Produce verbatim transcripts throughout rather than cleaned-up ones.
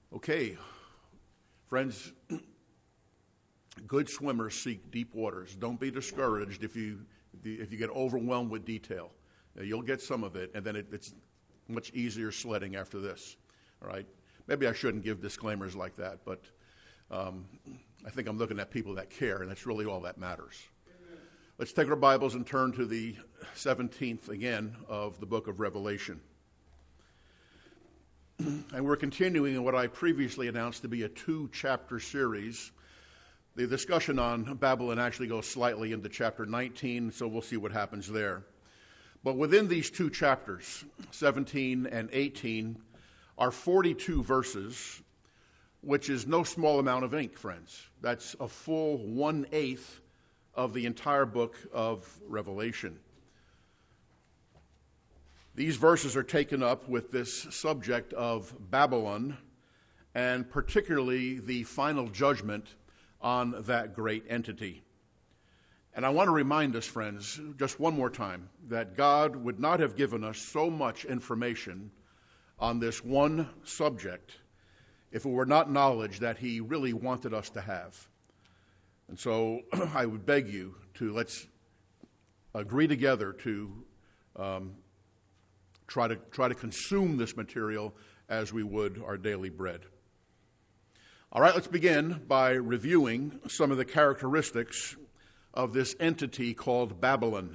Okay, friends, good swimmers seek deep waters. Don't be discouraged if you if you get overwhelmed with detail. You'll get some of it, and then it, it's much easier sledding after this. All right? Maybe I shouldn't give disclaimers like that, but um, I think I'm looking at people that care, and that's really all that matters. Amen. Let's take our Bibles and turn to the seventeenth again of the book of Revelation. And we're continuing in what I previously announced to be a two-chapter series. The discussion on Babylon actually goes slightly into chapter nineteen, so we'll see what happens there. But within these two chapters, seventeen and eighteen, are forty-two verses, which is no small amount of ink, friends. That's a full one-eighth of the entire book of Revelation. These verses are taken up with this subject of Babylon, and particularly the final judgment on that great entity. And I want to remind us, friends, just one more time, that God would not have given us so much information on this one subject if it were not knowledge that he really wanted us to have. And so I would beg you to let's agree together to um, try to try to consume this material as we would our daily bread. All right, let's begin by reviewing some of the characteristics of this entity called Babylon.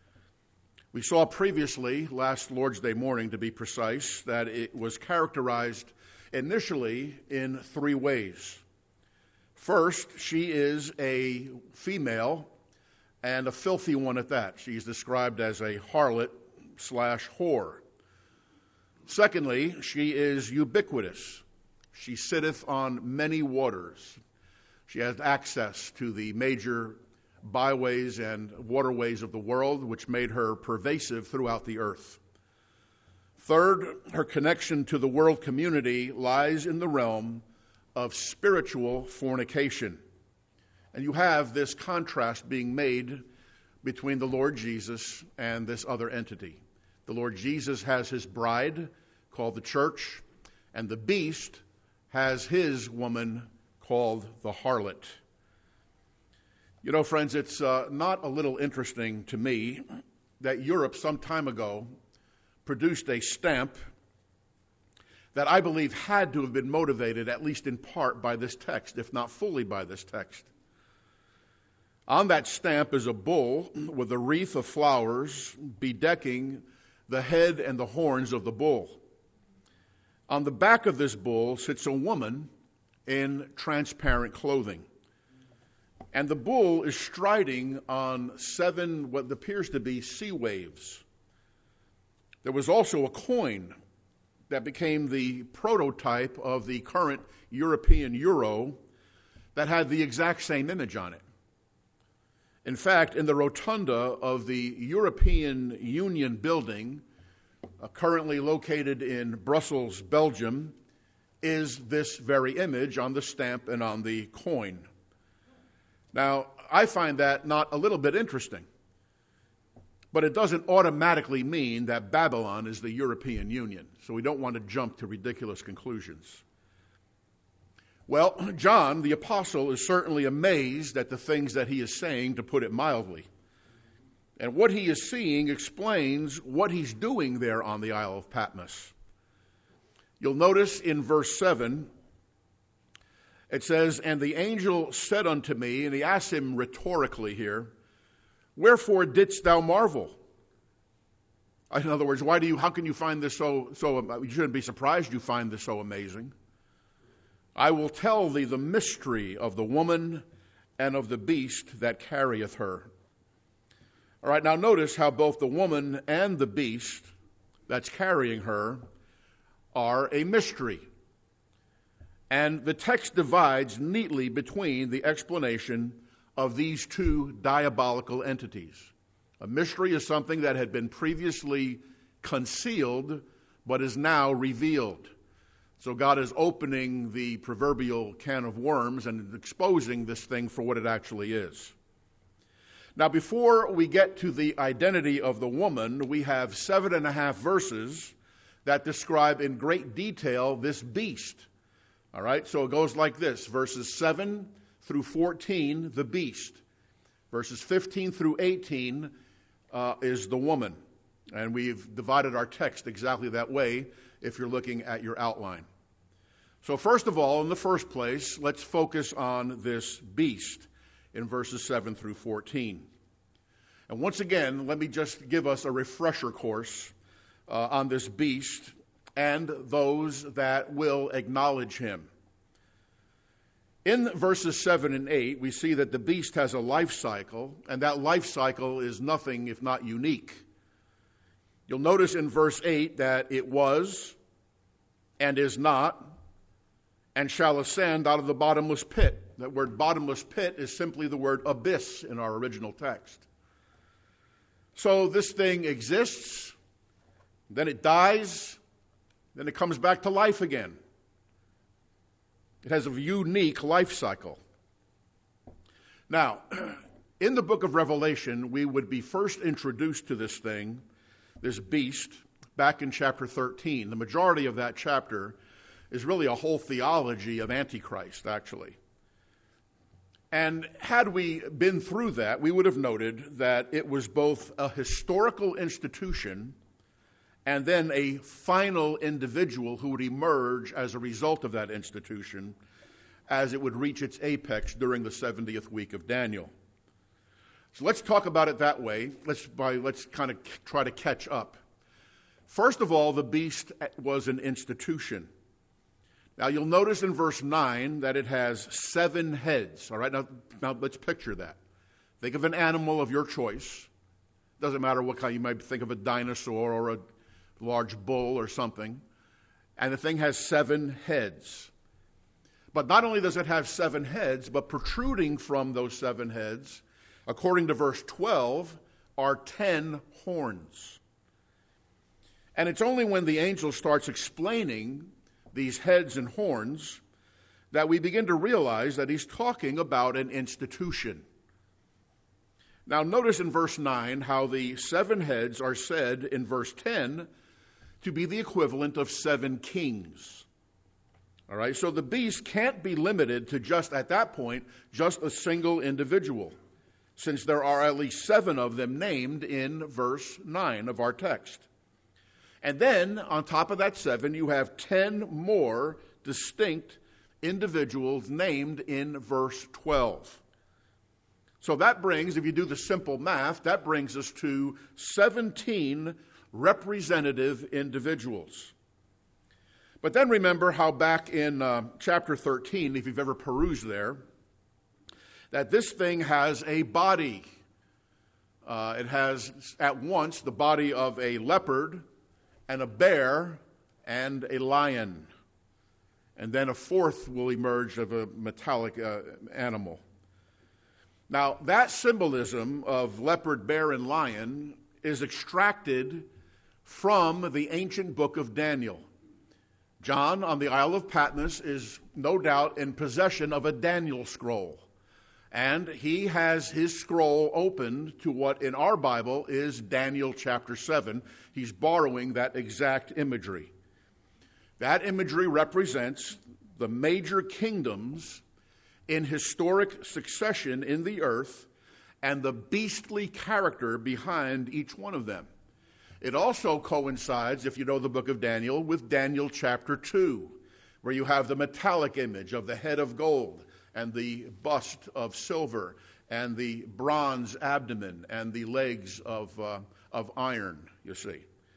We saw previously, last Lord's Day morning to be precise, that it was characterized initially in three ways. First, she is a female, and a filthy one at that. She's described as a harlot slash whore. Secondly, she is ubiquitous. She sitteth on many waters. She has access to the major byways and waterways of the world, which made her pervasive throughout the earth. Third, her connection to the world community lies in the realm of spiritual fornication. And you have this contrast being made between the Lord Jesus and this other entity. The Lord Jesus has his bride, called the church, and the beast has his woman, called the harlot. You know, friends, it's uh, not a little interesting to me that Europe some time ago produced a stamp that I believe had to have been motivated, at least in part, by this text, if not fully by this text. On that stamp is a bull with a wreath of flowers bedecking the head and the horns of the bull. On the back of this bull sits a woman in transparent clothing. And the bull is striding on seven, what appears to be sea waves. There was also a coin that became the prototype of the current European euro that had the exact same image on it. In fact, in the rotunda of the European Union building, uh, currently located in Brussels, Belgium, is this very image on the stamp and on the coin. Now, I find that not a little bit interesting, but it doesn't automatically mean that Babylon is the European Union, so we don't want to jump to ridiculous conclusions. Well, John, the apostle, is certainly amazed at the things that he is saying, to put it mildly. And what he is seeing explains what he's doing there on the Isle of Patmos. You'll notice in verse seven, it says, "And the angel said unto me," and he asks him rhetorically here, "Wherefore didst thou marvel?" In other words, why do you? How can you find this so? So you shouldn't be surprised you find this so amazing. "I will tell thee the mystery of the woman and of the beast that carrieth her." All right, now notice how both the woman and the beast that's carrying her are a mystery. And the text divides neatly between the explanation of these two diabolical entities. A mystery is something that had been previously concealed but is now revealed. So God is opening the proverbial can of worms and exposing this thing for what it actually is. Now, before we get to the identity of the woman, we have seven and a half verses that describe in great detail this beast All right, so it goes like this. Verses seven through fourteen, the beast. Verses fifteen through eighteen uh, is the woman. And we've divided our text exactly that way if you're looking at your outline. So first of all, in the first place, let's focus on this beast in verses seven through fourteen. And once again, let me just give us a refresher course uh, on this beast and those that will acknowledge him. In verses seven and eight, we see that the beast has a life cycle, and that life cycle is nothing if not unique. You'll notice in verse eight that it was and is not and shall ascend out of the bottomless pit. That word bottomless pit is simply the word abyss in our original text. So this thing exists, then it dies, then it comes back to life again. It has a unique life cycle. Now, in the book of Revelation, we would be first introduced to this thing, this beast, back in chapter thirteen. The majority of that chapter is really a whole theology of Antichrist, actually. And had we been through that, we would have noted that it was both a historical institution and then a final individual who would emerge as a result of that institution as it would reach its apex during the seventieth week of Daniel. So let's talk about it that way. Let's, by, let's kind of try to catch up. First of all, the beast was an institution. Now, you'll notice in verse nine that it has seven heads. All right, now, now let's picture that. Think of an animal of your choice. Doesn't matter what kind. You might think of a dinosaur or a large bull or something. And the thing has seven heads. But not only does it have seven heads, but protruding from those seven heads, according to verse twelve, are ten horns. And it's only when the angel starts explaining these heads and horns that we begin to realize that he's talking about an institution. Now notice in verse nine how the seven heads are said in verse ten to be the equivalent of seven kings. All right, so the beast can't be limited to just, at that point, just a single individual, since there are at least seven of them named in verse nine of our text. And then, on top of that seven, you have ten more distinct individuals named in verse twelve. So that brings, if you do the simple math, that brings us to seventeen representative individuals. But then remember how back in uh, chapter thirteen, if you've ever perused there, that this thing has a body. Uh, it has at once the body of a leopard and a bear and a lion. And then a fourth will emerge of a metallic uh, animal. Now, that symbolism of leopard, bear, and lion is extracted from the ancient book of Daniel. John on the Isle of Patmos is no doubt in possession of a Daniel scroll. And he has his scroll opened to what in our Bible is Daniel chapter seven. He's borrowing that exact imagery. That imagery represents the major kingdoms in historic succession in the earth and the beastly character behind each one of them. It also coincides, if you know the book of Daniel, with Daniel chapter two, where you have the metallic image of the head of gold and the bust of silver and the bronze abdomen and the legs of, uh, of iron, you see.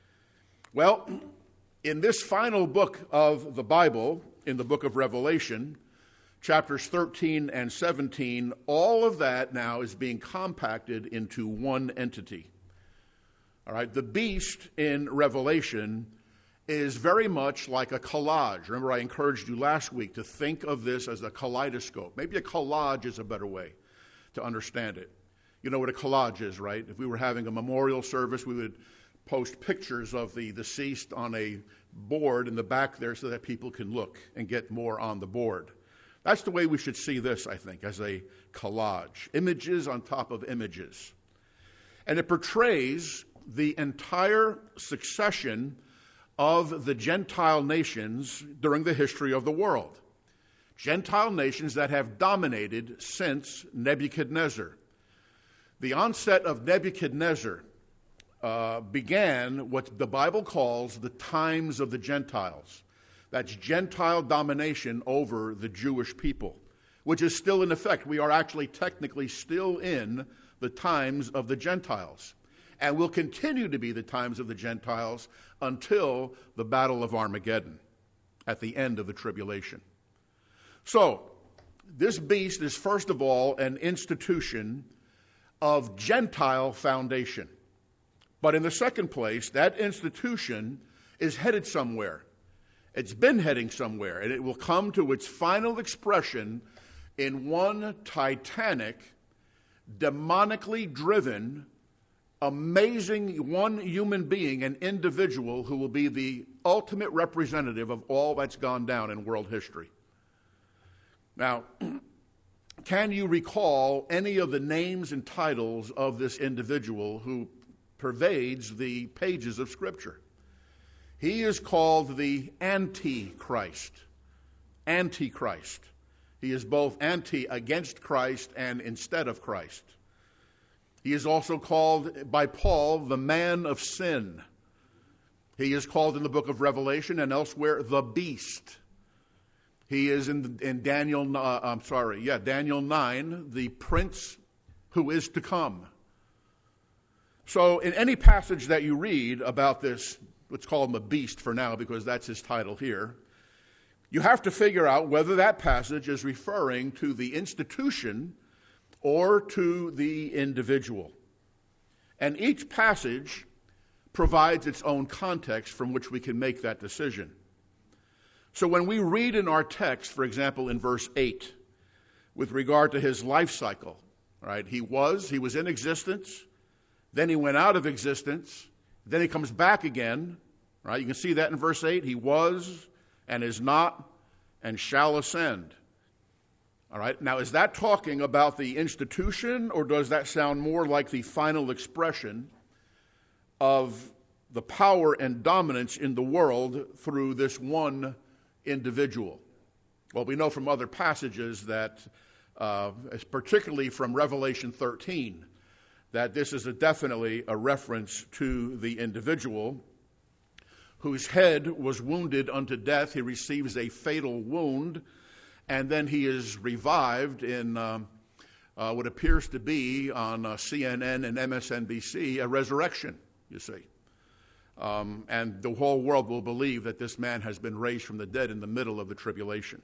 Well, in this final book of the Bible, in the book of Revelation, chapters thirteen and seventeen, all of that now is being compacted into one entity. All right, the beast in Revelation is very much like a collage. Remember, I encouraged you last week to think of this as a kaleidoscope. Maybe a collage is a better way to understand it. You know what a collage is, right? If we were having a memorial service, we would post pictures of the deceased on a board in the back there so that people can look and get more on the board. That's the way we should see this, I think, as a collage. Images on top of images. And it portrays the entire succession of the Gentile nations during the history of the world. Gentile nations that have dominated since Nebuchadnezzar. The onset of Nebuchadnezzar uh, began what the Bible calls the times of the Gentiles. That's Gentile domination over the Jewish people, which is still in effect. We are actually technically still in the times of the Gentiles, and will continue to be the times of the Gentiles until the Battle of Armageddon at the end of the tribulation. So, this beast is first of all an institution of Gentile foundation. But in the second place, that institution is headed somewhere. It's been heading somewhere, and it will come to its final expression in one titanic, demonically driven, amazing one human being, an individual who will be the ultimate representative of all that's gone down in world history. Now, can you recall any of the names and titles of this individual who pervades the pages of Scripture? He is called the Antichrist. Antichrist. He is both anti, against Christ, and instead of Christ. He is also called by Paul the man of sin. He is called in the book of Revelation and elsewhere the beast. He is in, in Daniel, uh, I'm sorry, yeah, Daniel nine, the prince who is to come. So in any passage that you read about this, let's call him a beast for now because that's his title here, you have to figure out whether that passage is referring to the institution or to the individual. And each passage provides its own context from which we can make that decision. So when we read in our text, for example, in verse eight, with regard to his life cycle, right? He was, he was in existence, then he went out of existence, then he comes back again, right? You can see that in verse eight. He was and is not and shall ascend. All right, now is that talking about the institution, or does that sound more like the final expression of the power and dominance in the world through this one individual? Well, we know from other passages that, uh, particularly from Revelation thirteen, that this is a definitely a reference to the individual whose head was wounded unto death. He receives a fatal wound, and then he is revived in um, uh, what appears to be on uh, C N N and M S N B C, a resurrection, you see. Um, and the whole world will believe that this man has been raised from the dead in the middle of the tribulation.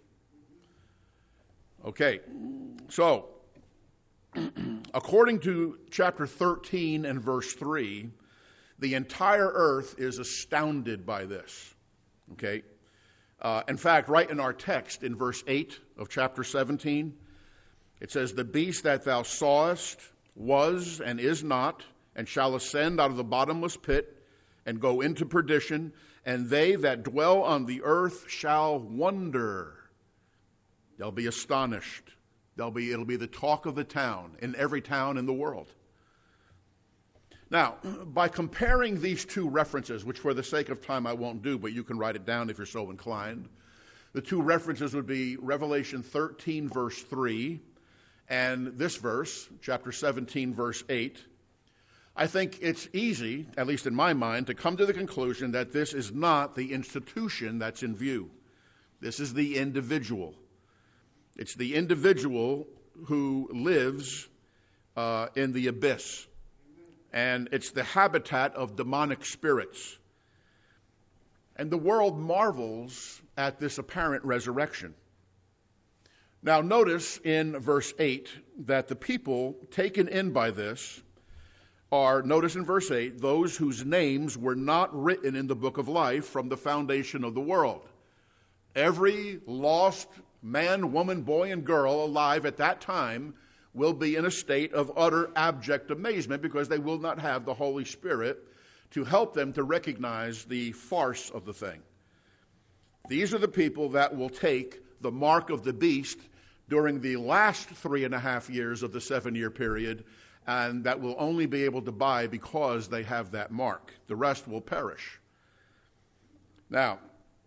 Okay, so according to chapter thirteen and verse three, the entire earth is astounded by this. Okay? Uh, in fact, right in our text, in verse eight of chapter seventeen, it says, "The beast that thou sawest was and is not, and shall ascend out of the bottomless pit, and go into perdition, and they that dwell on the earth shall wonder." They'll be astonished. They'll be, it'll be the talk of the town, in every town in the world. Now, by comparing these two references, which for the sake of time I won't do, but you can write it down if you're so inclined, the two references would be Revelation thirteen, verse three, and this verse, chapter seventeen, verse eight. I think it's easy, at least in my mind, to come to the conclusion that this is not the institution that's in view. This is the individual. It's the individual who lives uh, in the abyss. And it's the habitat of demonic spirits. And the world marvels at this apparent resurrection. Now notice in verse eight that the people taken in by this are, notice in verse eight, those whose names were not written in the book of life from the foundation of the world. Every lost man, woman, boy, and girl alive at that time will be in a state of utter abject amazement because they will not have the Holy Spirit to help them to recognize the farce of the thing. These are the people that will take the mark of the beast during the last three and a half years of the seven-year period, and that will only be able to buy because they have that mark. The rest will perish. Now,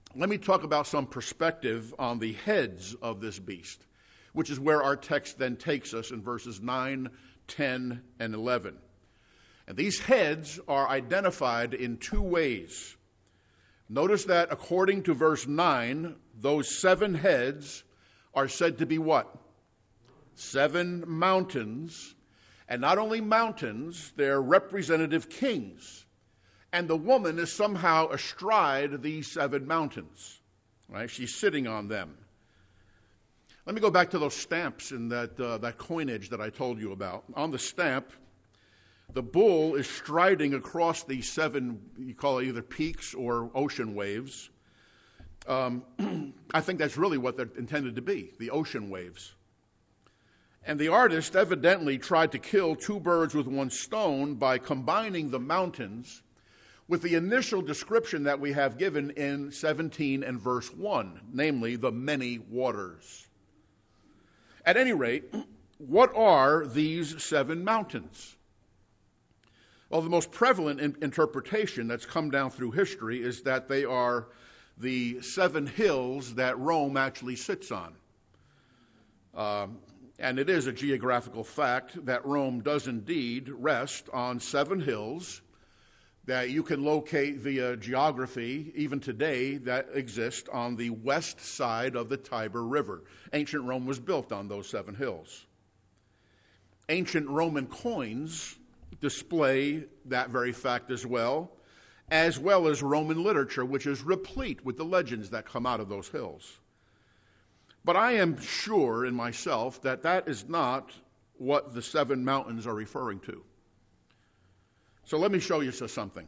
let me talk about some perspective on the heads of this beast, which is where our text then takes us in verses nine, ten, and eleven. And these heads are identified in two ways. Notice that according to verse nine, those seven heads are said to be what? Seven mountains. And not only mountains, they're representative kings. And the woman is somehow astride these seven mountains. Right? She's sitting on them. Let me go back to those stamps in that, uh, that coinage that I told you about. On the stamp, the bull is striding across these seven, you call it either peaks or ocean waves. Um, I think that's really what they're intended to be, the ocean waves. And the artist evidently tried to kill two birds with one stone by combining the mountains with the initial description that we have given in seventeen and verse one, namely the many waters. At any rate, what are these seven mountains? Well, the most prevalent in- interpretation that's come down through history is that they are the seven hills that Rome actually sits on. Um, and it is a geographical fact that Rome does indeed rest on seven hills that you can locate via geography, even today, that exist on the west side of the Tiber River. Ancient Rome was built on those seven hills. Ancient Roman coins display that very fact as well, as well as Roman literature, which is replete with the legends that come out of those hills. But I am sure in myself that that is not what the seven mountains are referring to. So let me show you something.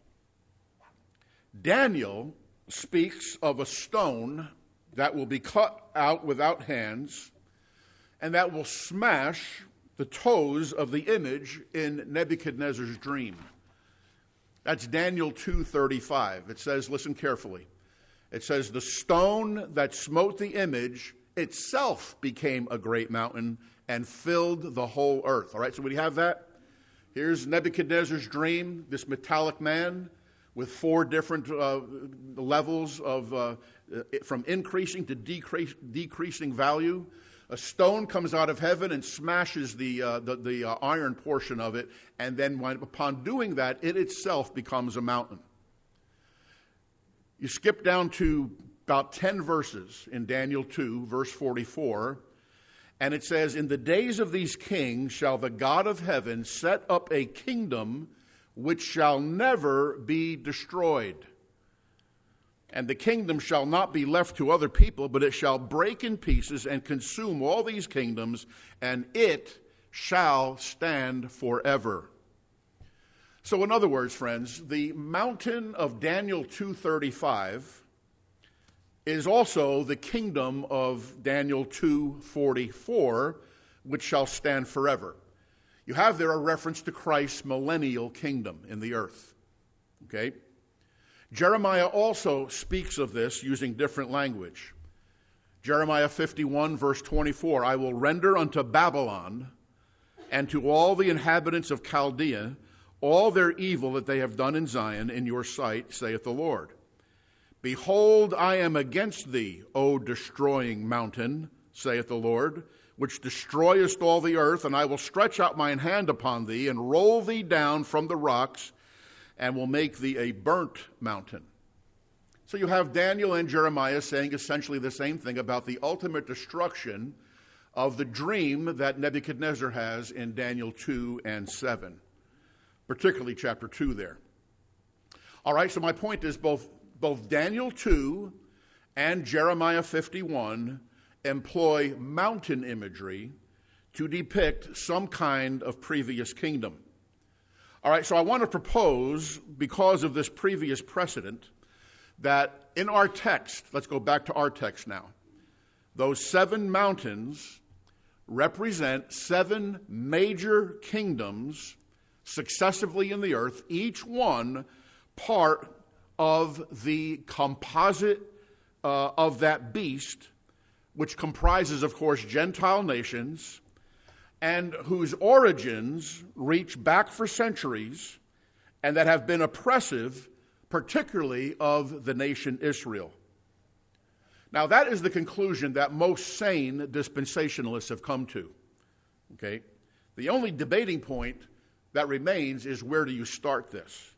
Daniel speaks of a stone that will be cut out without hands and that will smash the toes of the image in Nebuchadnezzar's dream. That's Daniel two thirty-five. It says, listen carefully. It says, the stone that smote the image itself became a great mountain and filled the whole earth. All right, so we have that. Here's Nebuchadnezzar's dream, this metallic man with four different uh, levels of uh, from increasing to decrease, decreasing value. A stone comes out of heaven and smashes the uh, the, the uh, iron portion of it, and then when, upon doing that, it itself becomes a mountain. You skip down to about ten verses in Daniel two, verse forty-four, and it says, in the days of these kings shall the God of heaven set up a kingdom which shall never be destroyed. And the kingdom shall not be left to other people, but it shall break in pieces and consume all these kingdoms, and it shall stand forever. So in other words, friends, the mountain of Daniel two thirty-five is also the kingdom of Daniel two forty-four, which shall stand forever. You have there a reference to Christ's millennial kingdom in the earth. Okay? Jeremiah also speaks of this using different language. Jeremiah fifty-one, verse twenty-four, I will render unto Babylon and to all the inhabitants of Chaldea all their evil that they have done in Zion in your sight, saith the Lord. Behold, I am against thee, O destroying mountain, saith the Lord, which destroyest all the earth, and I will stretch out mine hand upon thee, and roll thee down from the rocks, and will make thee a burnt mountain. So you have Daniel and Jeremiah saying essentially the same thing about the ultimate destruction of the dream that Nebuchadnezzar has in Daniel two and seven, particularly chapter two there. All right, so my point is both Both Daniel two and Jeremiah fifty-one employ mountain imagery to depict some kind of previous kingdom. All right, so I want to propose, because of this previous precedent, that in our text, let's go back to our text now, those seven mountains represent seven major kingdoms successively in the earth, each one part of the composite uh, of that beast, which comprises, of course, Gentile nations, and whose origins reach back for centuries, and that have been oppressive, particularly of the nation Israel. Now, that is the conclusion that most sane dispensationalists have come to. Okay? The only debating point that remains is, where do you start this?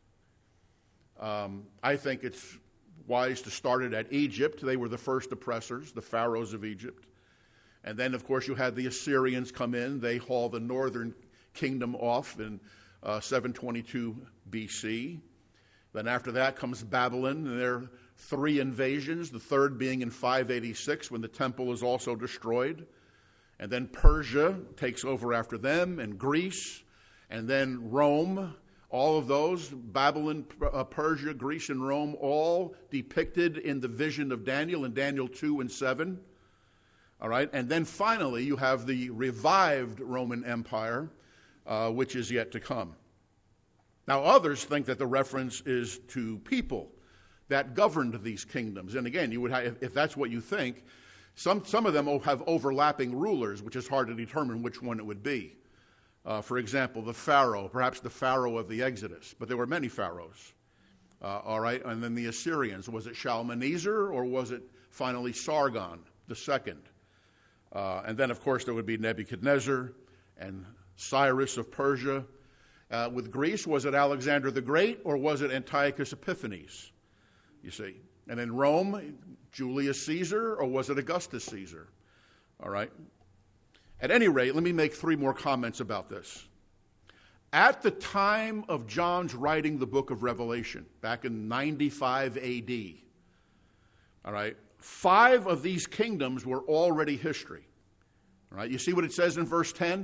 Um, I think it's wise to start it at Egypt. They were the first oppressors, the pharaohs of Egypt. And then, of course, you had the Assyrians come in. They haul the northern kingdom off in uh, seven twenty-two B C. Then after that comes Babylon, and there are three invasions, the third being in five eighty-six, when the temple is also destroyed. And then Persia takes over after them, and Greece, and then Rome. All of those, Babylon, uh, Persia, Greece, and Rome, all depicted in the vision of Daniel in Daniel two and seven. All right, and then finally you have the revived Roman Empire, uh, which is yet to come. Now, others think that the reference is to people that governed these kingdoms. And again, you would have, if that's what you think, some, some of them have overlapping rulers, which is hard to determine which one it would be. Uh, for example, the Pharaoh, perhaps the Pharaoh of the Exodus, but there were many pharaohs. Uh, all right, and then the Assyrians. Was it Shalmaneser, or was it finally Sargon the second? Uh, and then, of course, there would be Nebuchadnezzar and Cyrus of Persia. Uh, with Greece, was it Alexander the Great, or was it Antiochus Epiphanes? You see. And in Rome, Julius Caesar, or was it Augustus Caesar? All right. At any rate, let me make three more comments about this. At the time of John's writing the book of Revelation, back in ninety-five A D, all right, five of these kingdoms were already history. All right, you see what it says in verse ten?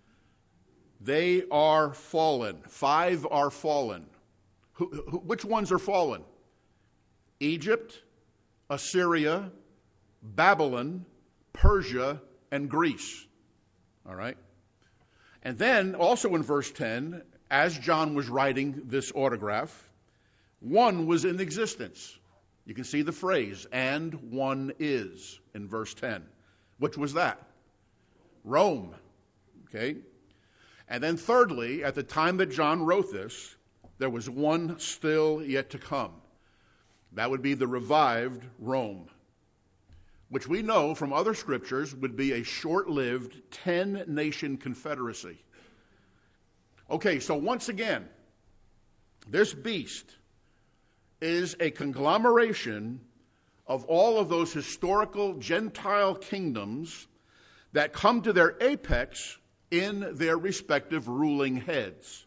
They are fallen. Five are fallen. Who, who, which ones are fallen? Egypt, Assyria, Babylon, Persia, and Greece. All right? And then, also in verse ten, as John was writing this autograph, one was in existence. You can see the phrase, and one is, in verse ten. Which was that? Rome. Okay? And then thirdly, at the time that John wrote this, there was one still yet to come. That would be the revived Rome, which we know from other scriptures would be a short-lived ten-nation confederacy. Okay, so once again, this beast is a conglomeration of all of those historical Gentile kingdoms that come to their apex in their respective ruling heads.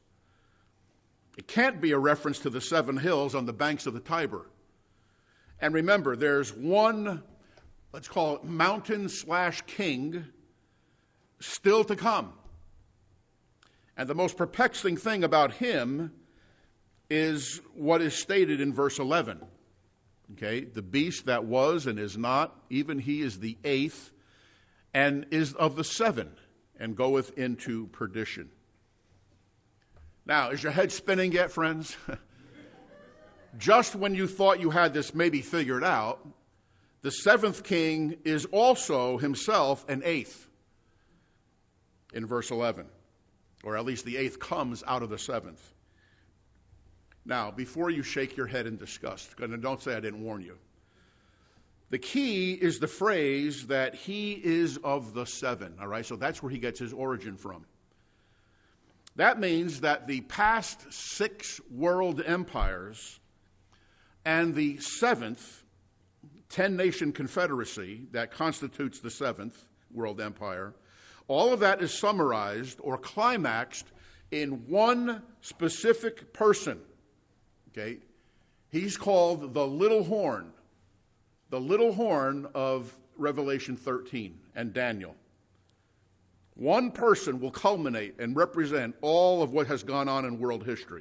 It can't be a reference to the seven hills on the banks of the Tiber. And remember, there's one, let's call it mountain slash king, still to come. And the most perplexing thing about him is what is stated in verse eleven. Okay, the beast that was and is not, even he is the eighth, and is of the seven, and goeth into perdition. Now, is your head spinning yet, friends? Just when you thought you had this maybe figured out, the seventh king is also himself an eighth in verse eleven. Or at least the eighth comes out of the seventh. Now, before you shake your head in disgust, and don't say I didn't warn you, the key is the phrase that he is of the seven, all right? So that's where he gets his origin from. That means that the past six world empires and the seventh ten-nation confederacy that constitutes the seventh world empire, all of that is summarized or climaxed in one specific person. Okay? He's called the little horn, the little horn of Revelation thirteen and Daniel. One person will culminate and represent all of what has gone on in world history.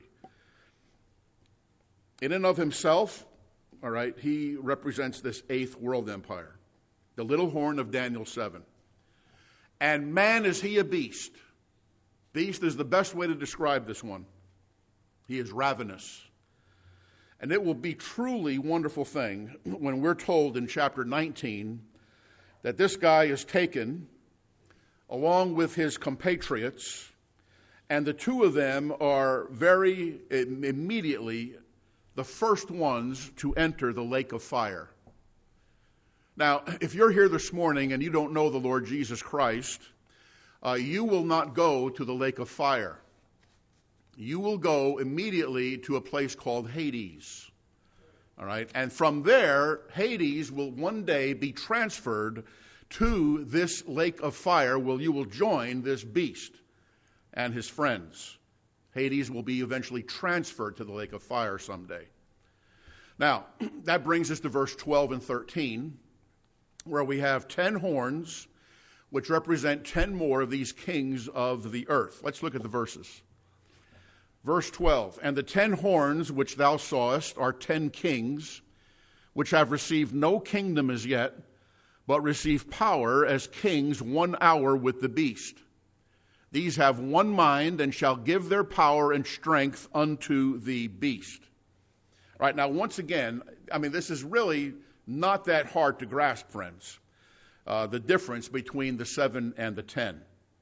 In and of himself, all right, he represents this eighth world empire, the little horn of Daniel seven. And man, is he a beast. Beast is the best way to describe this one. He is ravenous. And it will be truly wonderful thing when we're told in chapter nineteen that this guy is taken along with his compatriots, and the two of them are very immediately the first ones to enter the lake of fire. Now, if you're here this morning and you don't know the Lord Jesus Christ, uh, you will not go to the lake of fire. You will go immediately to a place called Hades. All right? And from there, Hades will one day be transferred to this lake of fire where you will join this beast and his friends. Hades will be eventually transferred to the lake of fire someday. Now, that brings us to verse twelve and thirteen, where we have ten horns, which represent ten more of these kings of the earth. Let's look at the verses. Verse twelve, and the ten horns which thou sawest are ten kings, which have received no kingdom as yet, but receive power as kings one hour with the beast. These have one mind and shall give their power and strength unto the beast. All right, now once again, I mean, this is really not that hard to grasp, friends, uh, the difference between the seven and the ten.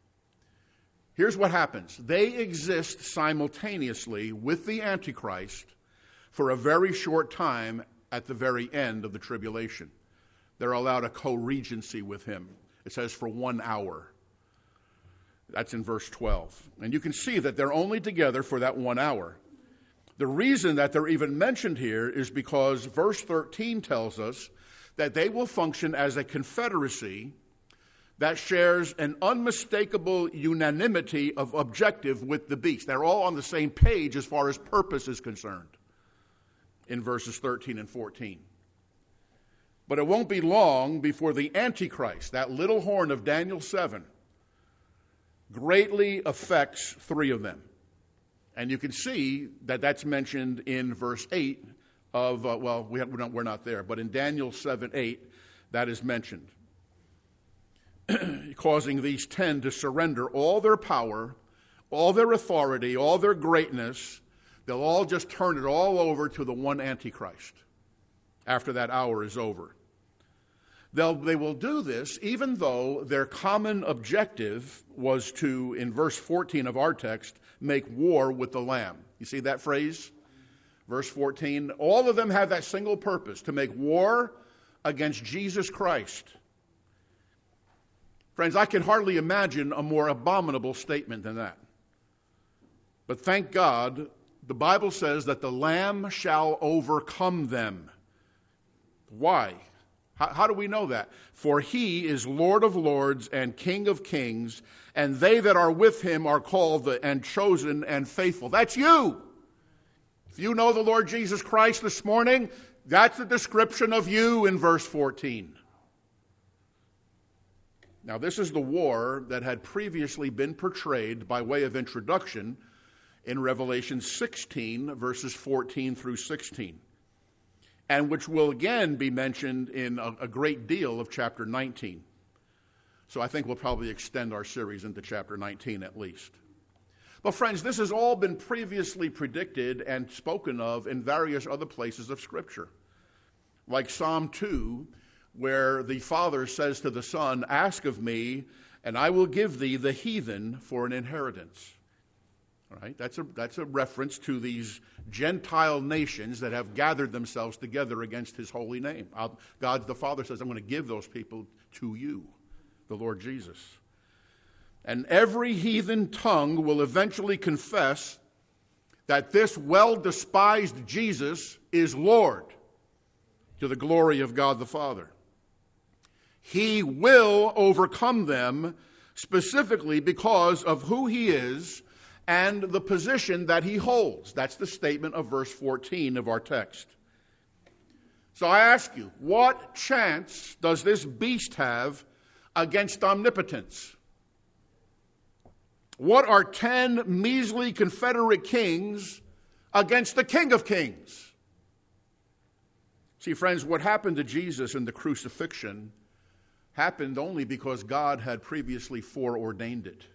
Here's what happens. They exist simultaneously with the Antichrist for a very short time at the very end of the tribulation. They're allowed a co-regency with him. It says for one hour. That's in verse twelve. And you can see that they're only together for that one hour. The reason that they're even mentioned here is because verse thirteen tells us that they will function as a confederacy that shares an unmistakable unanimity of objective with the beast. They're all on the same page as far as purpose is concerned in verses thirteen and fourteen. But it won't be long before the Antichrist, that little horn of Daniel seven, greatly affects three of them. And you can see that that's mentioned in verse eight of, uh, well, we have, we're, not, we're not there, but in Daniel seven eight, that is mentioned. Causing these ten to surrender all their power, all their authority, all their greatness. They'll all just turn it all over to the one Antichrist after that hour is over. They'll, they will do this even though their common objective was to, in verse fourteen of our text, make war with the Lamb. You see that phrase? Verse fourteen, all of them have that single purpose, to make war against Jesus Christ. Friends, I can hardly imagine a more abominable statement than that. But thank God, the Bible says that the Lamb shall overcome them. Why? How, how do we know that? For he is Lord of lords and King of kings, and they that are with him are called the, and chosen and faithful. That's you. If you know the Lord Jesus Christ this morning, that's the description of you in verse fourteen. Now, this is the war that had previously been portrayed by way of introduction in Revelation sixteen, verses fourteen through sixteen, and which will again be mentioned in a, a great deal of chapter nineteen. So I think we'll probably extend our series into chapter nineteen at least. But friends, this has all been previously predicted and spoken of in various other places of Scripture, like Psalm two, where the Father says to the Son, ask of me, and I will give thee the heathen for an inheritance. All right? That's a, that's a reference to these Gentile nations that have gathered themselves together against his holy name. I'll, God the Father says, I'm going to give those people to you, the Lord Jesus. And every heathen tongue will eventually confess that this well-despised Jesus is Lord, to the glory of God the Father. He will overcome them specifically because of who he is and the position that he holds. That's the statement of verse fourteen of our text. So I ask you, what chance does this beast have against omnipotence? What are ten measly Confederate kings against the King of Kings? See, friends, what happened to Jesus in the crucifixion happened only because God had previously foreordained it.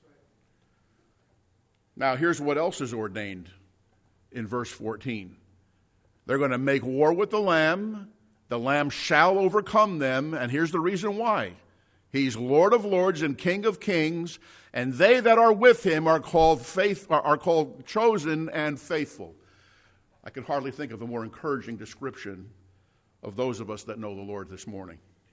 Now, here's what else is ordained in verse fourteen. They're going to make war with the Lamb. The Lamb shall overcome them, and here's the reason why. He's Lord of lords and King of kings, and they that are with him are called faith, are called chosen and faithful. I can hardly think of a more encouraging description of those of us that know the Lord this morning.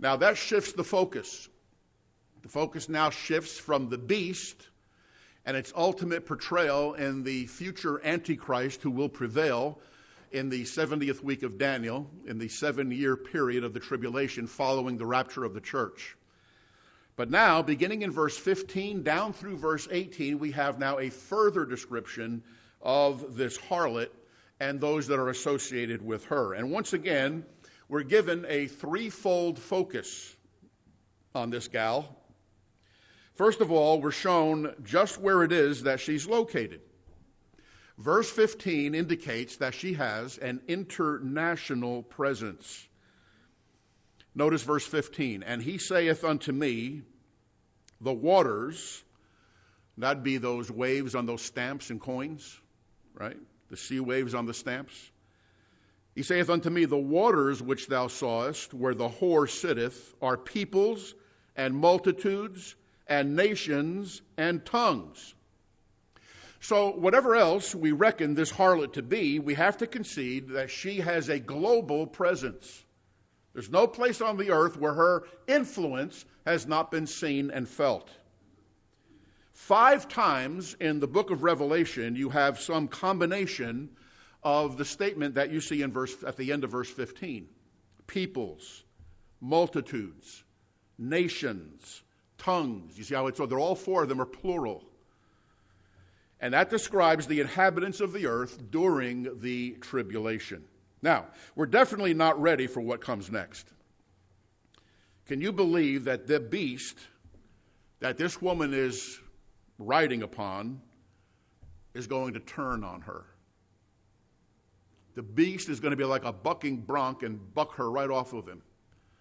Now that shifts the focus. The focus now shifts from the beast and its ultimate portrayal in the future Antichrist who will prevail in the seventieth week of Daniel, in the seven-year period of the tribulation following the rapture of the church. But now, beginning in verse fifteen down through verse eighteen, we have now a further description of this harlot and those that are associated with her. And once again, we're given a threefold focus on this gal. First of all, we're shown just where it is that she's located. Verse fifteen indicates that she has an international presence. Notice verse fifteen, and he saith unto me, the waters, that'd be those waves on those stamps and coins, right? The sea waves on the stamps. He saith unto me, the waters which thou sawest, where the whore sitteth, are peoples and multitudes and nations and tongues. So whatever else we reckon this harlot to be, we have to concede that she has a global presence. There's no place on the earth where her influence has not been seen and felt. Five times in the book of Revelation, you have some combination of the statement that you see in verse at the end of verse fifteen. Peoples, multitudes, nations, tongues. You see how it's, so they're all four of them are plural. And that describes the inhabitants of the earth during the tribulation. Now, we're definitely not ready for what comes next. Can you believe that the beast that this woman is riding upon is going to turn on her? The beast is going to be like a bucking bronc and buck her right off of him.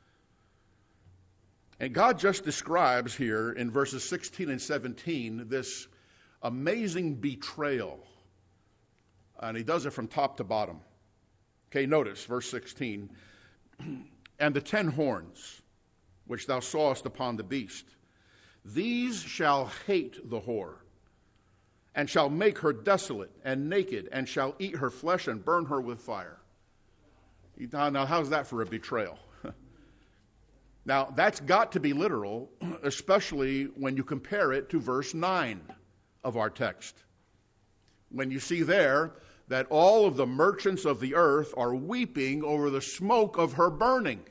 And God just describes here in verses sixteen and seventeen this amazing betrayal. And he does it from top to bottom. Okay, notice verse sixteen. And the ten horns, which thou sawest upon the beast, these shall hate the whore, and shall make her desolate and naked, and shall eat her flesh and burn her with fire. Now, how's that for a betrayal? Now, that's got to be literal, especially when you compare it to verse nine of our text. When you see there that all of the merchants of the earth are weeping over the smoke of her burning.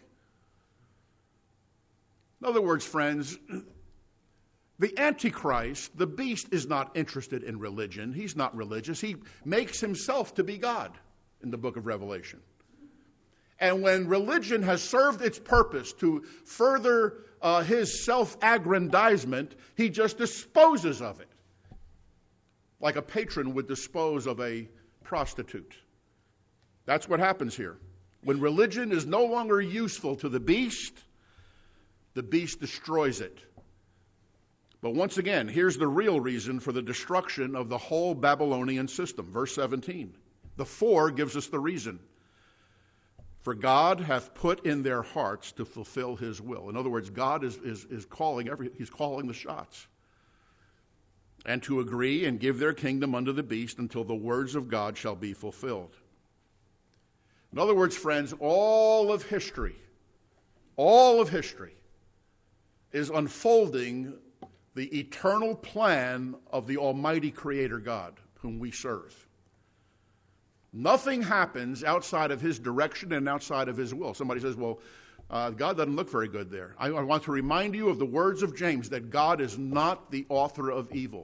In other words, friends, the Antichrist, the beast, is not interested in religion. He's not religious. He makes himself to be God in the book of Revelation. And when religion has served its purpose to further uh, his self-aggrandizement, he just disposes of it, like a patron would dispose of a prostitute. That's what happens here. When religion is no longer useful to the beast, the beast destroys it. But once again, here's the real reason for the destruction of the whole Babylonian system. Verse seventeen. The four gives us the reason. For God hath put in their hearts to fulfill his will. In other words, God is, is, is calling every, he's calling the shots. And to agree and give their kingdom unto the beast until the words of God shall be fulfilled. In other words, friends, all of history, all of history is unfolding the eternal plan of the Almighty Creator God, whom we serve. Nothing happens outside of his direction and outside of his will. Somebody says, well, uh, God doesn't look very good there. I, I want to remind you of the words of James, that God is not the author of evil.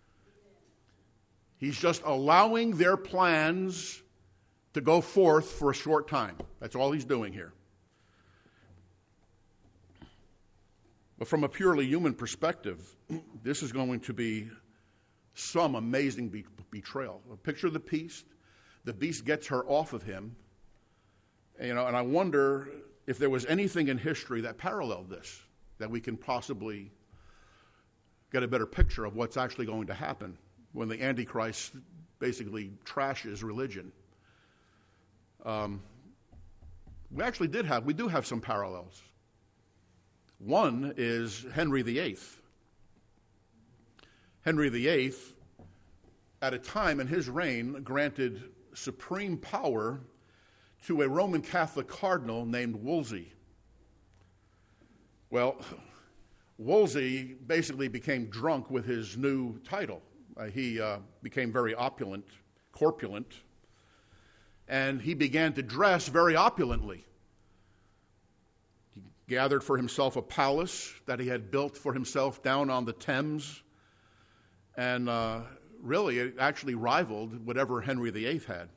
He's just allowing their plans to go forth for a short time. That's all he's doing here. But from a purely human perspective, this is going to be some amazing be- betrayal. Picture the beast. The beast gets her off of him. You know, and I wonder if there was anything in history that paralleled this, that we can possibly get a better picture of what's actually going to happen when the Antichrist basically trashes religion. Um, we actually did have, we do have some parallels. One is Henry the Eighth. Henry the Eighth, at a time in his reign, granted supreme power to a Roman Catholic cardinal named Wolsey. Well, Wolsey basically became drunk with his new title. Uh, he uh, became very opulent, corpulent, and he began to dress very opulently. He gathered for himself a palace that he had built for himself down on the Thames, and uh, really it actually rivaled whatever Henry the Eighth had.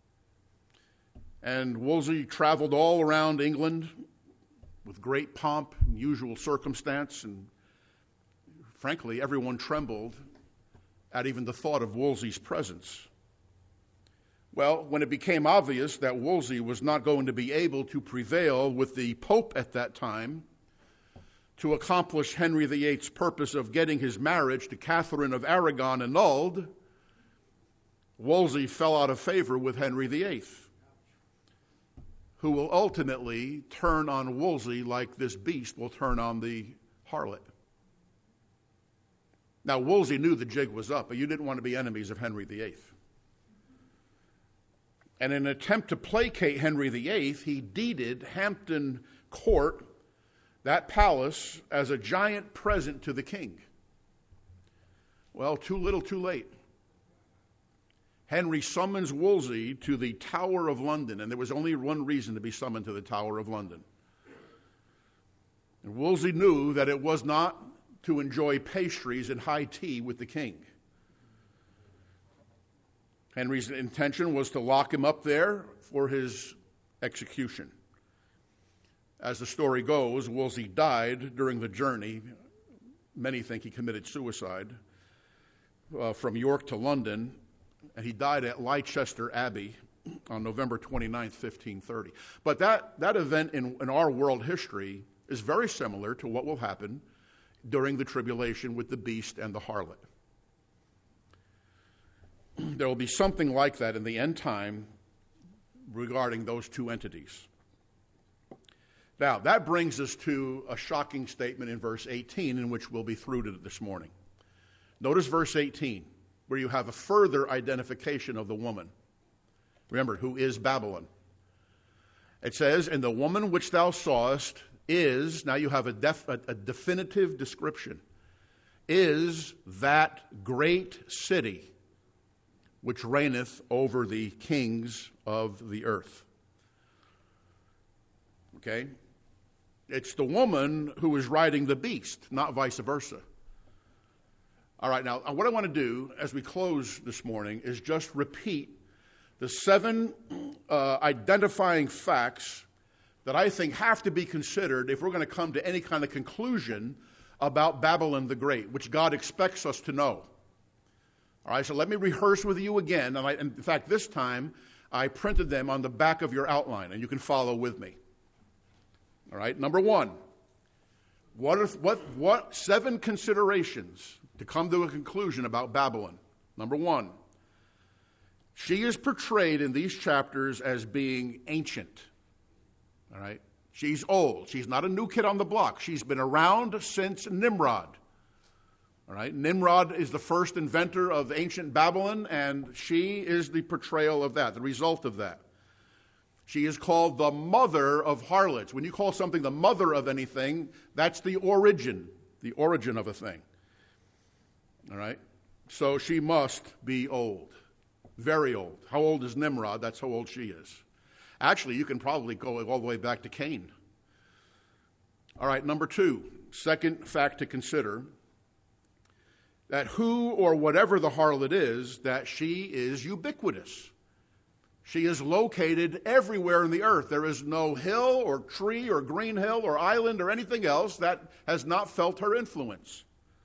And Wolsey traveled all around England with great pomp and usual circumstance, and frankly, everyone trembled at even the thought of Wolsey's presence. Well, when it became obvious that Wolsey was not going to be able to prevail with the Pope at that time to accomplish Henry the Eighth's purpose of getting his marriage to Catherine of Aragon annulled, Wolsey fell out of favor with Henry the Eighth, who will ultimately turn on Wolsey like this beast will turn on the harlot. Now, Wolsey knew the jig was up, but you didn't want to be enemies of Henry the Eighth. And in an attempt to placate Henry the Eighth, he deeded Hampton Court, that palace, as a giant present to the king. Well, too little, too late. Henry summons Wolsey to the Tower of London, and there was only one reason to be summoned to the Tower of London. And Wolsey knew that it was not to enjoy pastries and high tea with the king. Henry's intention was to lock him up there for his execution. As the story goes, Wolsey died during the journey. Many think he committed suicide uh, from York to London, and he died at Leicester Abbey on November twenty-ninth, fifteen thirty. But that, that event in, in our world history is very similar to what will happen during the tribulation with the beast and the harlot. There will be something like that in the end time regarding those two entities. Now, that brings us to a shocking statement in verse eighteen, in which we'll be through to this morning. Notice verse eighteen, where you have a further identification of the woman. Remember, who is Babylon. It says, "And the woman which thou sawest is," now you have a, def, a, a definitive description, "is that great city which reigneth over the kings of the earth." Okay? It's the woman who is riding the beast, not vice versa. All right, now, what I want to do as we close this morning is just repeat the seven uh, identifying facts that I think have to be considered if we're going to come to any kind of conclusion about Babylon the Great, which God expects us to know. All right, so let me rehearse with you again. And I, in fact, this time I printed them on the back of your outline, and you can follow with me. All right, number one, what, if, what, what seven considerations to come to a conclusion about Babylon? Number one, she is portrayed in these chapters as being ancient. All right, she's old. She's not a new kid on the block. She's been around since Nimrod. All right, Nimrod is the first inventor of ancient Babylon, and she is the portrayal of that, the result of that. She is called the mother of harlots. When you call something the mother of anything, that's the origin, the origin of a thing. All right, so she must be old, very old. How old is Nimrod? That's how old she is. Actually, you can probably go all the way back to Cain. All right, number two, second fact to consider, that who or whatever the harlot is, that she is ubiquitous. She is located everywhere in the earth. There is no hill or tree or green hill or island or anything else that has not felt her influence.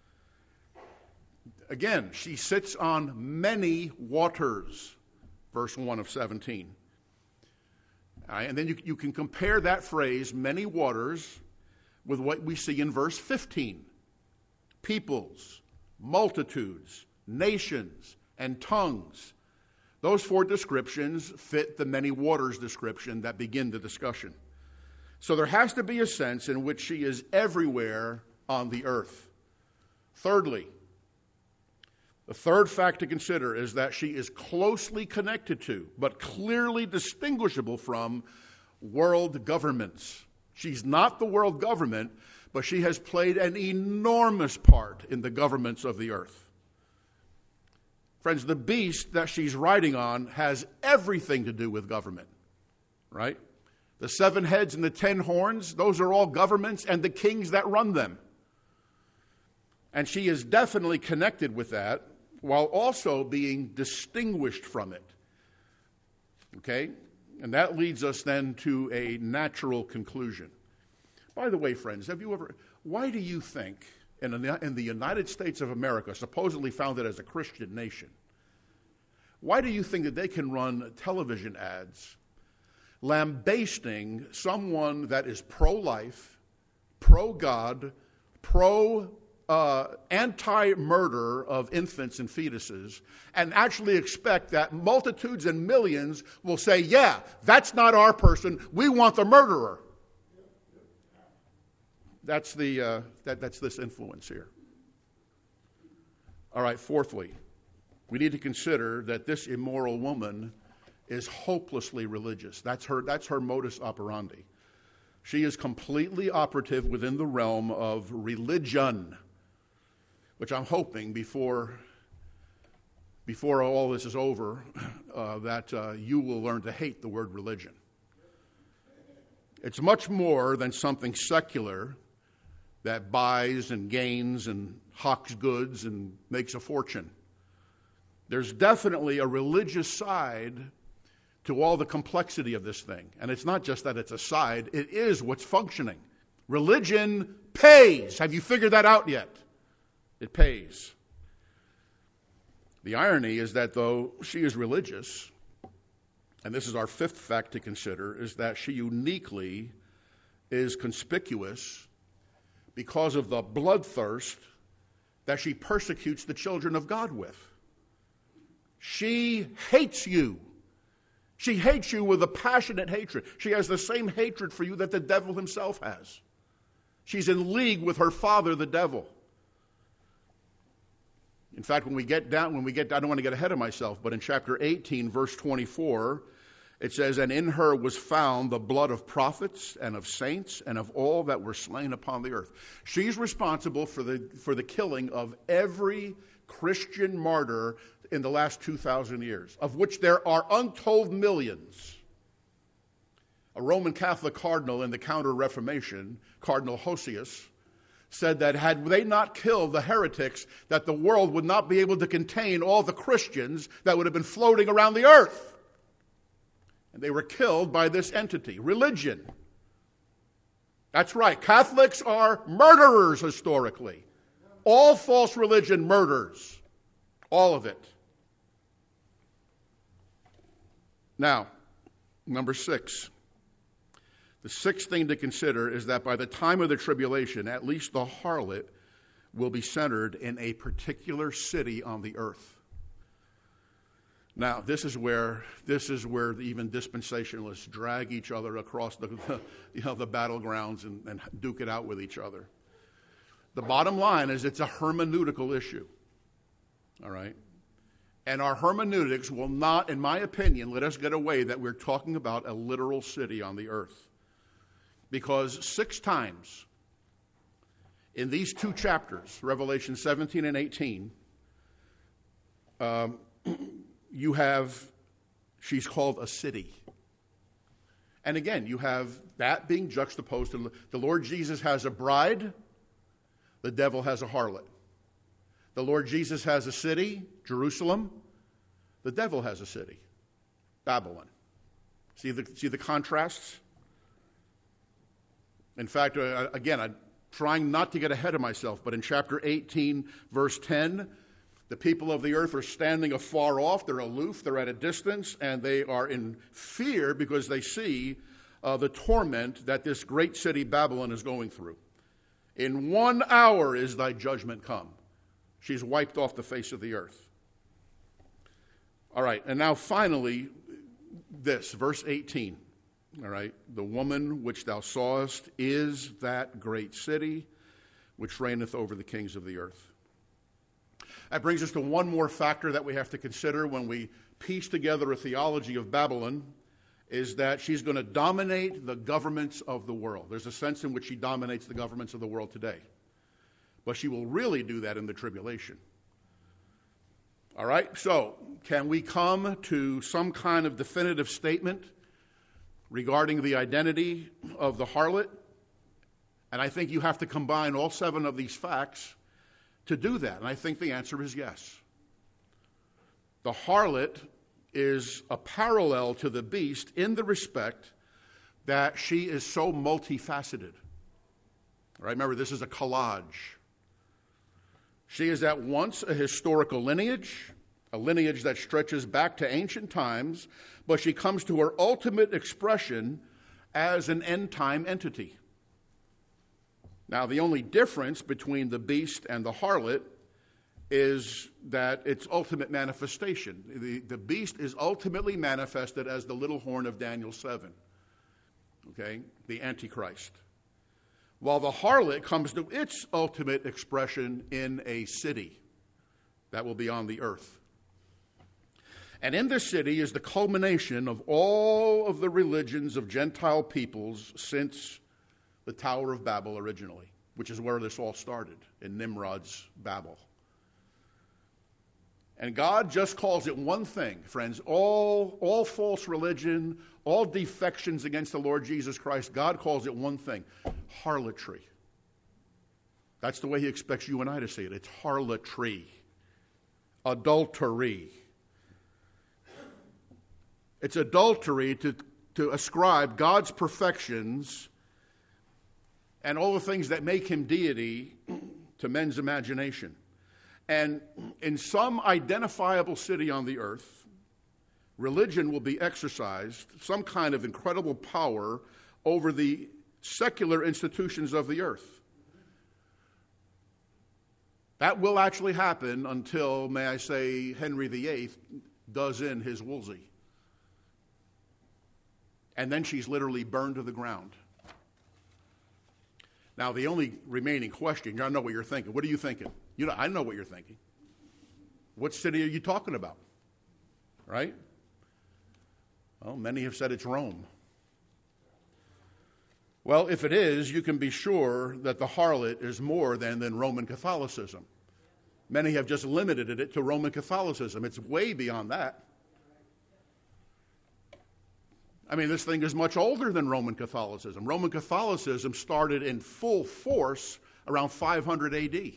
Again, she sits on many waters, verse one of seventeen. All right, and then you, you can compare that phrase, many waters, with what we see in verse fifteen. Peoples, multitudes, nations, and tongues. Those four descriptions fit the many waters description that begin the discussion. So there has to be a sense in which she is everywhere on the earth. Thirdly, the third fact to consider is that she is closely connected to, but clearly distinguishable from, world governments. She's not the world government, but she has played an enormous part in the governments of the earth. Friends, the beast that she's riding on has everything to do with government, right? The seven heads and the ten horns, those are all governments and the kings that run them. And she is definitely connected with that while also being distinguished from it. Okay? And that leads us then to a natural conclusion. By the way, friends, have you ever, why do you think in the, in the United States of America, supposedly founded as a Christian nation, why do you think that they can run television ads lambasting someone that is pro-life, pro-God, pro uh, anti-murder of infants and fetuses, and actually expect that multitudes and millions will say, yeah, that's not our person, we want the murderer? That's the uh, that, that's this influence here. All right, fourthly, we need to consider that this immoral woman is hopelessly religious. That's her, that's her modus operandi. She is completely operative within the realm of religion, which I'm hoping before, before all this is over, uh, that uh, you will learn to hate the word religion. It's much more than something secular that buys and gains and hawks goods and makes a fortune. There's definitely a religious side to all the complexity of this thing. And it's not just that it's a side, it is what's functioning. Religion pays. Have you figured that out yet? It pays. The irony is that though she is religious, and this is our fifth fact to consider, is that she uniquely is conspicuous because of the bloodthirst that she persecutes the children of God with. She hates you. She hates you with a passionate hatred. She has the same hatred for you that the devil himself has. She's in league with her father, the devil. In fact, when we get down, when we get, I don't want to get ahead of myself, but in chapter eighteen, verse twenty-four, it says, and in her was found the blood of prophets and of saints and of all that were slain upon the earth. She's responsible for the, for the killing of every Christian martyr in the last two thousand years, of which there are untold millions. A Roman Catholic cardinal in the Counter-Reformation, Cardinal Hosius, said that had they not killed the heretics, that the world would not be able to contain all the Christians that would have been floating around the earth. And they were killed by this entity, religion. That's right. Catholics are murderers historically. All false religion murders. All of it. Now, number six. The sixth thing to consider is that by the time of the tribulation, at least the harlot will be centered in a particular city on the earth. Now, this is where this is where even dispensationalists drag each other across the, the you know the battlegrounds and, and duke it out with each other. The bottom line is it's a hermeneutical issue. All right? And our hermeneutics will not, in my opinion, let us get away that we're talking about a literal city on the earth. Because six times in these two chapters, Revelation seventeen and eighteen, um, you have, she's called a city. And again, you have that being juxtaposed to the Lord Jesus has a bride, the devil has a harlot. The Lord Jesus has a city, Jerusalem, the devil has a city, Babylon. See the, see the contrasts? In fact, uh, again, I'm trying not to get ahead of myself, but in chapter eighteen, verse ten, the people of the earth are standing afar off, they're aloof, they're at a distance, and they are in fear because they see uh, the torment that this great city Babylon is going through. In one hour is thy judgment come. She's wiped off the face of the earth. All right, and now finally, this, verse eighteen. All right, the woman which thou sawest is that great city which reigneth over the kings of the earth. That brings us to one more factor that we have to consider when we piece together a theology of Babylon is that she's going to dominate the governments of the world. There's a sense in which she dominates the governments of the world today. But she will really do that in the tribulation. All right, so can we come to some kind of definitive statement regarding the identity of the harlot? And I think you have to combine all seven of these facts to do that. And I think the answer is yes. The harlot is a parallel to the beast in the respect that she is so multifaceted. All right, remember, this is a collage. She is at once a historical lineage, a lineage that stretches back to ancient times, but she comes to her ultimate expression as an end-time entity. Now, the only difference between the beast and the harlot is that its ultimate manifestation. The, the beast is ultimately manifested as the little horn of Daniel seven, okay, the Antichrist. While the harlot comes to its ultimate expression in a city that will be on the earth. And in this city is the culmination of all of the religions of Gentile peoples since the Tower of Babel originally, which is where this all started, in Nimrod's Babel. And God just calls it one thing, friends. All, all false religion, all defections against the Lord Jesus Christ, God calls it one thing: harlotry. That's the way he expects you and I to see it. It's harlotry, adultery. It's adultery to, to ascribe God's perfections and all the things that make him deity to men's imagination. And in some identifiable city on the earth, religion will be exercised, some kind of incredible power over the secular institutions of the earth. That will actually happen until, may I say, Henry the Eighth does in his Wolsey. And then she's literally burned to the ground. Now, the only remaining question, I know what you're thinking. What are you thinking? You know, I know what you're thinking. What city are you talking about? Right? Well, many have said it's Rome. Well, if it is, you can be sure that the harlot is more than, than Roman Catholicism. Many have just limited it to Roman Catholicism. It's way beyond that. I mean, this thing is much older than Roman Catholicism. Roman Catholicism started in full force around five hundred A D.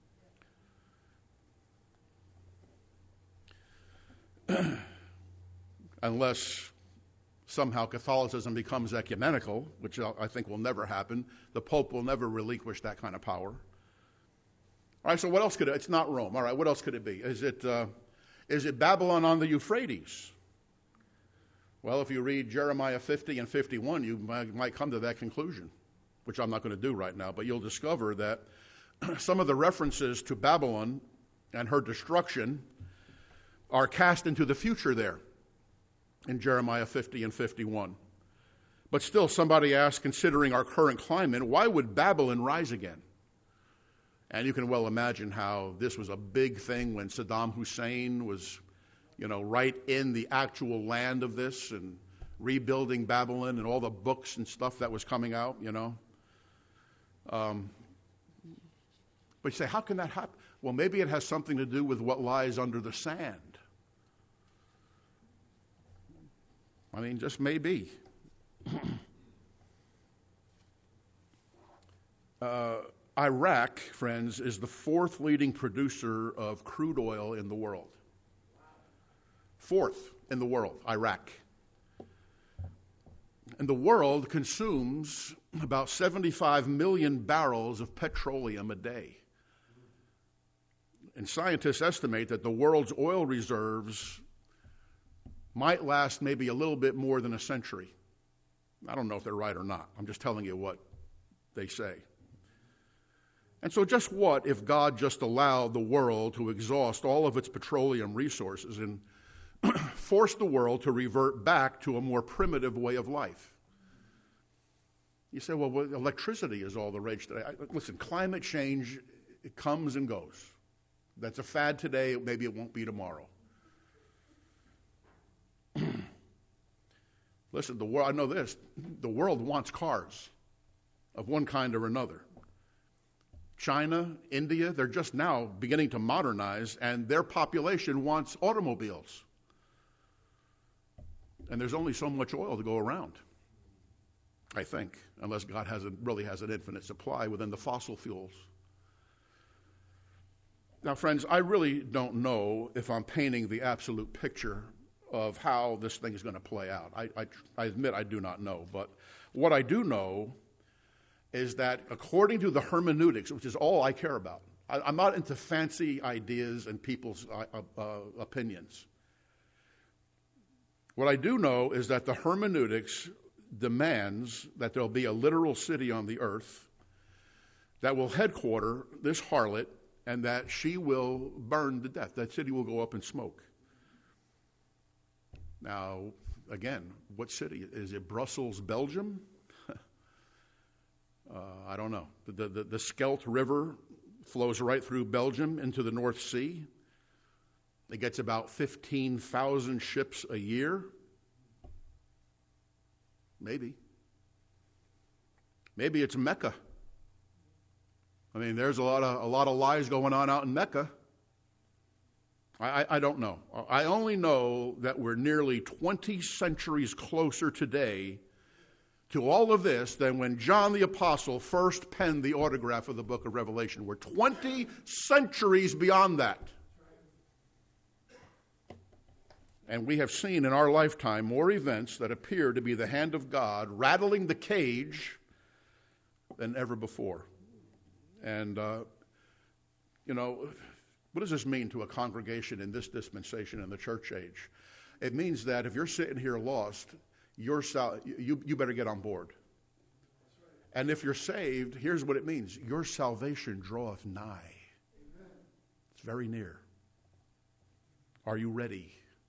Unless somehow Catholicism becomes ecumenical, which I think will never happen. The Pope will never relinquish that kind of power. All right, so what else could it, it's not Rome. All right, what else could it be? Is it, uh, is it Babylon on the Euphrates? Well, if you read Jeremiah fifty and fifty-one, you might, might come to that conclusion, which I'm not going to do right now, but you'll discover that some of the references to Babylon and her destruction are cast into the future there in Jeremiah fifty and fifty-one. But still, somebody asked, considering our current climate, why would Babylon rise again? And you can well imagine how this was a big thing when Saddam Hussein was, you know, right in the actual land of this and rebuilding Babylon and all the books and stuff that was coming out, you know. Um, but you say, how can that happen? Well, maybe it has something to do with what lies under the sand. I mean, just maybe. uh, Iraq, friends, is the fourth leading producer of crude oil in the world. Fourth in the world, Iraq. And the world consumes about seventy-five million barrels of petroleum a day. And scientists estimate that the world's oil reserves might last maybe a little bit more than a century. I don't know if they're right or not. I'm just telling you what they say. And so just what if God just allowed the world to exhaust all of its petroleum resources and force the world to revert back to a more primitive way of life? You say, well, well electricity is all the rage today. I, listen, climate change, it comes and goes. That's a fad today. Maybe it won't be tomorrow. Listen, the world, I know this, the world wants cars of one kind or another. China, India, they're just now beginning to modernize, and their population wants automobiles. And there's only so much oil to go around, I think, unless God has a, really has an infinite supply within the fossil fuels. Now, friends, I really don't know if I'm painting the absolute picture of how this thing is going to play out. I, I, I admit I do not know. But what I do know is that according to the hermeneutics, which is all I care about, I, I'm not into fancy ideas and people's uh, uh, opinions. What I do know is that the hermeneutics demands that there'll be a literal city on the earth that will headquarter this harlot, and that she will burn to death. That city will go up in smoke. Now, again, what city? Is it Brussels, Belgium? uh, I don't know. The, the, the Scheldt River flows right through Belgium into the North Sea. It gets about fifteen thousand ships a year. Maybe. Maybe it's Mecca. I mean, there's a lot of a lot of lies going on out in Mecca. I, I, I don't know. I only know that we're nearly twenty centuries closer today to all of this than when John the Apostle first penned the autograph of the book of Revelation. We're twenty centuries beyond that. And we have seen in our lifetime more events that appear to be the hand of God rattling the cage than ever before. And, uh, you know, what does this mean to a congregation in this dispensation in the church age? It means that if you're sitting here lost, you're sal- you, you better get on board. And if you're saved, here's what it means. Your salvation draweth nigh. Amen. It's very near. Are you ready?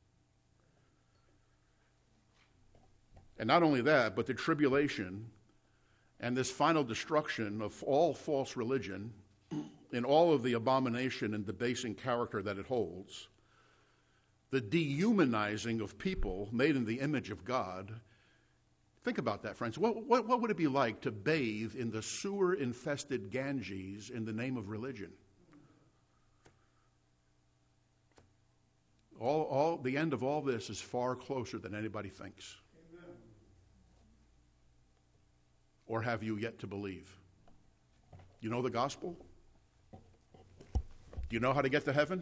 And not only that, but the tribulation and this final destruction of all false religion in all of the abomination and debasing character that it holds, the dehumanizing of people made in the image of God. Think about that, friends. What, what, what would it be like to bathe in the sewer-infested Ganges in the name of religion? All, all, the end of all this is far closer than anybody thinks. Or have you yet to believe? You know the gospel? Do you know how to get to heaven?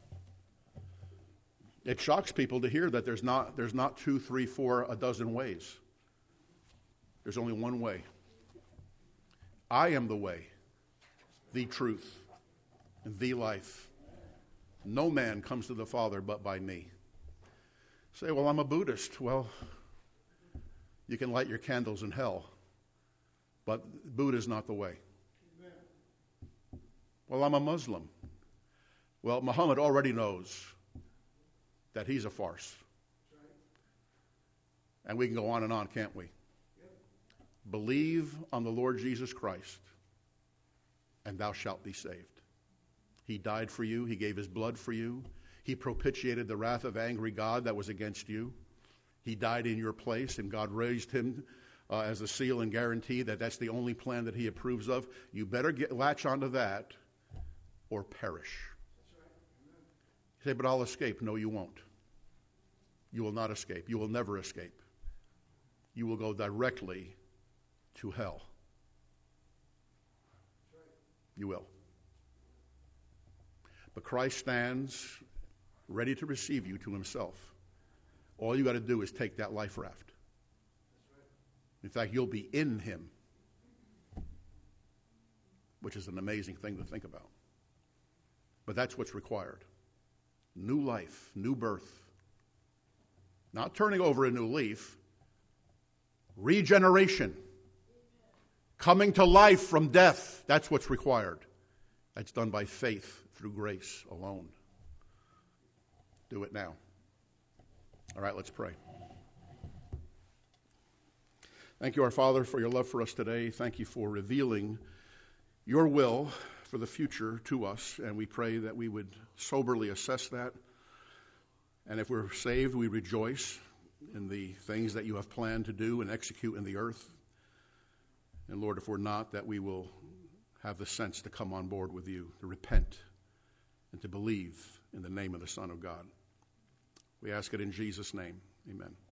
It shocks people to hear that there's not, there's not two, three, four, a dozen ways. There's only one way. I am the way, the truth, and the life. No man comes to the Father but by me. Say, well, I'm a Buddhist. Well, you can light your candles in hell. But Buddha is not the way. Amen. Well, I'm a Muslim. Well, Muhammad already knows that he's a farce. Right. And we can go on and on, can't we? Yep. Believe on the Lord Jesus Christ, and thou shalt be saved. He died for you. He gave his blood for you. He propitiated the wrath of angry God that was against you. He died in your place, and God raised him Uh, as a seal and guarantee that that's the only plan that he approves of. You better get latch onto that or perish. That's right. You say, but I'll escape. No, you won't. You will not escape. You will never escape. You will go directly to hell. That's right. You will. But Christ stands ready to receive you to himself. All you got to do is take that life raft. In fact, you'll be in him, which is an amazing thing to think about. But that's what's required. New life, new birth. Not turning over a new leaf. Regeneration. Coming to life from death. That's what's required. That's done by faith through grace alone. Do it now. All right, let's pray. Thank you, our Father, for your love for us today. Thank you for revealing your will for the future to us, and we pray that we would soberly assess that. And if we're saved, we rejoice. in the things that you have planned to do and execute in the earth. And Lord, if we're not, that we will have the sense to come on board with you, to repent, and to believe in the name of the Son of God. We ask it in Jesus' name. Amen.